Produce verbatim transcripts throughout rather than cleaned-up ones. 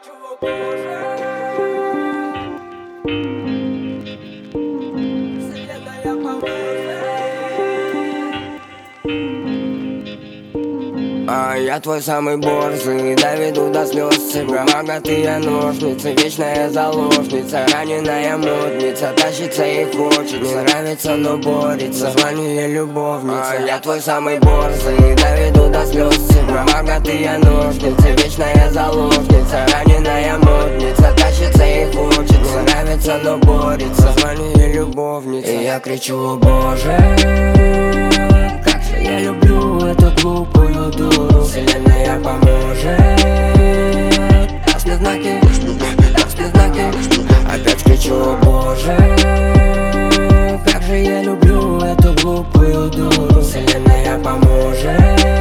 А я твой самый борзый, доведу до слез тебя. Богатые ножницы, вечная заложница, раненая модница, тащится и хочет, не нравится, но борется, звоню ей любовница. А я твой самый борзый, доведу до слез тебя. Богатые ножницы, вечная заложница, раненая модница, тащится и хочет, не нравится, но борется, звоню ей любовница. И я кричу: о боже, как же я люблю эту глупую дуру. Вселенная поможет, даст мне знаки, даст мне знаки. Опять кричу: о боже, как же я люблю эту глупую дуру. Вселенная поможет,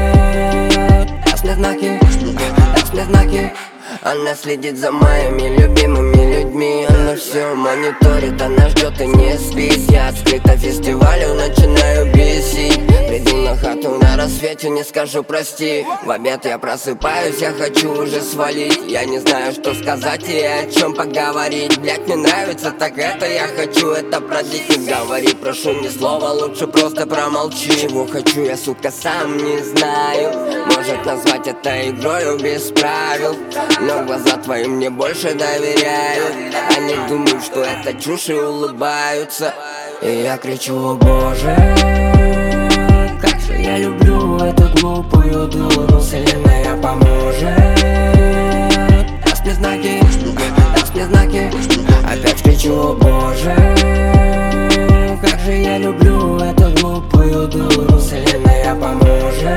даст мне знаки, даст мне знаки. Она следит за моими любимыми людьми, она все мониторит, она ждет и не спит. Я открыто фестивалю начинаю бесить. Приду на хату на рассвете, не скажу прости. В обед я просыпаюсь, я хочу уже свалить. Я не знаю, что сказать и о чем поговорить. Блять, мне нравится так это, я хочу это продлить. Не говори, прошу ни слова, лучше просто промолчи. Чего хочу я, сука, сам не знаю. Может назвать это игрою без правил, но глаза твои мне больше доверяют. Они думают, что это чушь и улыбаются. И я кричу: о боже, как же я люблю эту глупую дуру. Вселенная поможет, даст мне знаки, даст мне знаки. Опять кричу: о боже, как же я люблю эту глупую дуру. Вселенная поможет,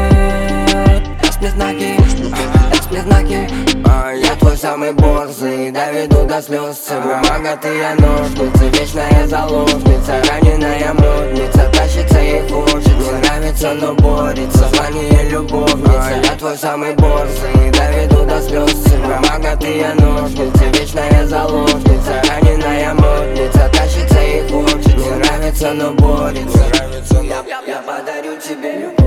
даст мне знаки, даст мне знаки. А я твой самый борзый, доведу до слез тебя. Богатые ножницы, вечная заложница, раненая модница, тащится и хочет, не нравится, но борется, звони ей любовница. А я твой самый борзый, доведу до слез тебя. Богатые ножницы, вечная заложница, раненая модница, тащится и хочет, не нравится, но борется. Я, я, я подарю тебе любовь.